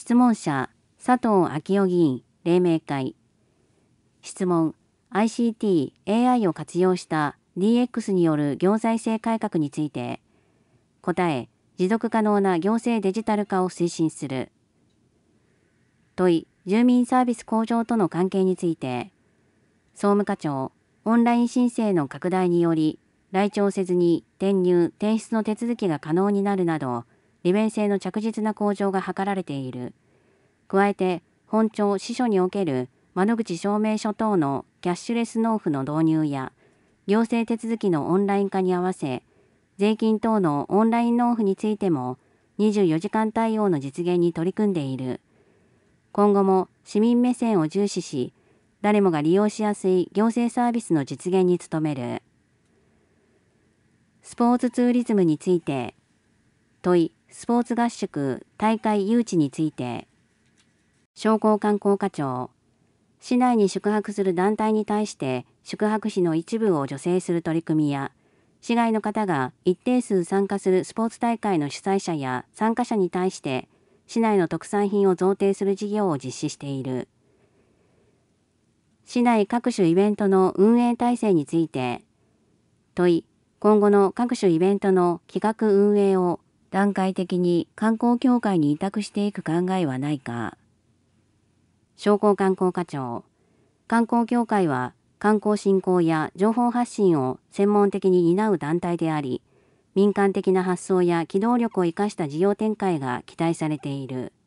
質問者、佐藤昭夫議員、黎明会。質問、ICT、AI を活用した DX による行財政改革について。答え、持続可能な行政デジタル化を推進する。問い、住民サービス向上との関係について。総務課長、オンライン申請の拡大により、来庁せずに転入・転出の手続きが可能になるなど、利便性の着実な向上が図られている。加えて、本庁支所における窓口証明書等のキャッシュレス納付の導入や、行政手続きのオンライン化に合わせ、税金等のオンライン納付についても24時間対応の実現に取り組んでいる。今後も市民目線を重視し、誰もが利用しやすい行政サービスの実現に努める。スポーツツーリズムについて。問い、スポーツ合宿、大会誘致について。商工観光課長、市内に宿泊する団体に対して宿泊費の一部を助成する取り組みや、市外の方が一定数参加するスポーツ大会の主催者や参加者に対して市内の特産品を贈呈する事業を実施している。市内各種イベントの運営体制について。問い、今後の各種イベントの企画運営を段階的に観光協会に委託していく考えはないか。商工観光課長、観光協会は観光振興や情報発信を専門的に担う団体であり、民間的な発想や機動力を生かした事業展開が期待されている。